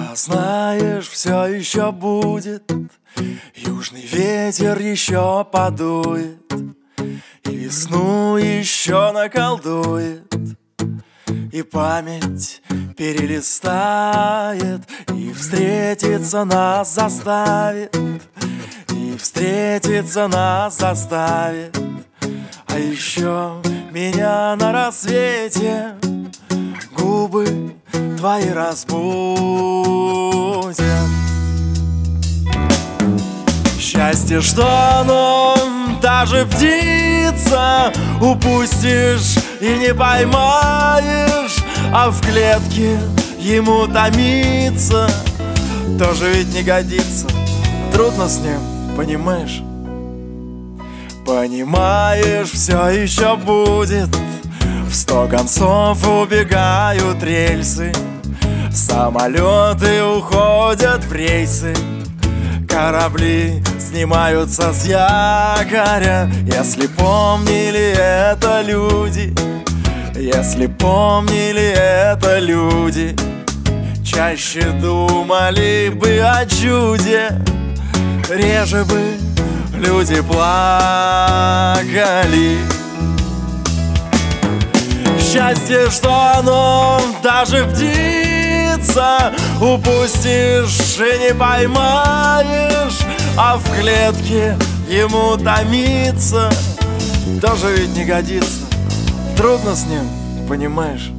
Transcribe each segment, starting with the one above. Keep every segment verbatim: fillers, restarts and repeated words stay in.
А знаешь, все еще будет, южный ветер еще подует, и весну еще наколдует, и память перелистает, и встретиться нас заставит, и встретиться нас заставит. А еще меня на рассвете губы твои разбудят. Счастье, что оно даже птица, упустишь и не поймаешь, а в клетке ему томиться тоже ведь не годится. Трудно с ним, понимаешь? Понимаешь, все еще будет. В сто концов убегают рельсы, самолеты уходят в рейсы, корабли снимаются с якоря. Если помнили это люди, если помнили это люди, чаще думали бы о чуде, реже бы люди плакали. Счастье, что оно даже птица, упустишь и не поймаешь, а в клетке ему томиться тоже ведь не годится. Трудно с ним, понимаешь?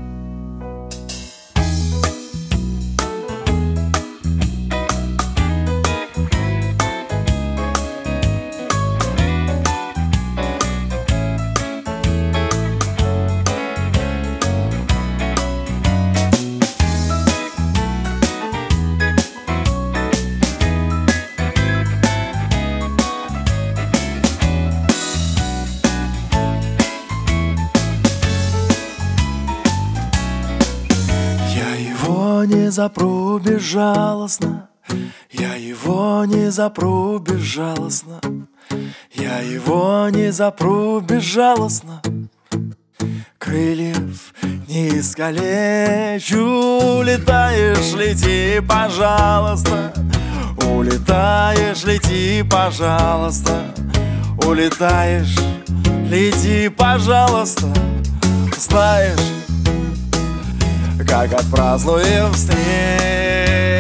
Не запру безжалостно, я его не запру безжалостно, я его не запру безжалостно. Крыльев не искалечу, улетаешь, лети, пожалуйста, улетаешь, лети, пожалуйста, улетаешь, лети, пожалуйста. Знаешь, как отпразднуем встречу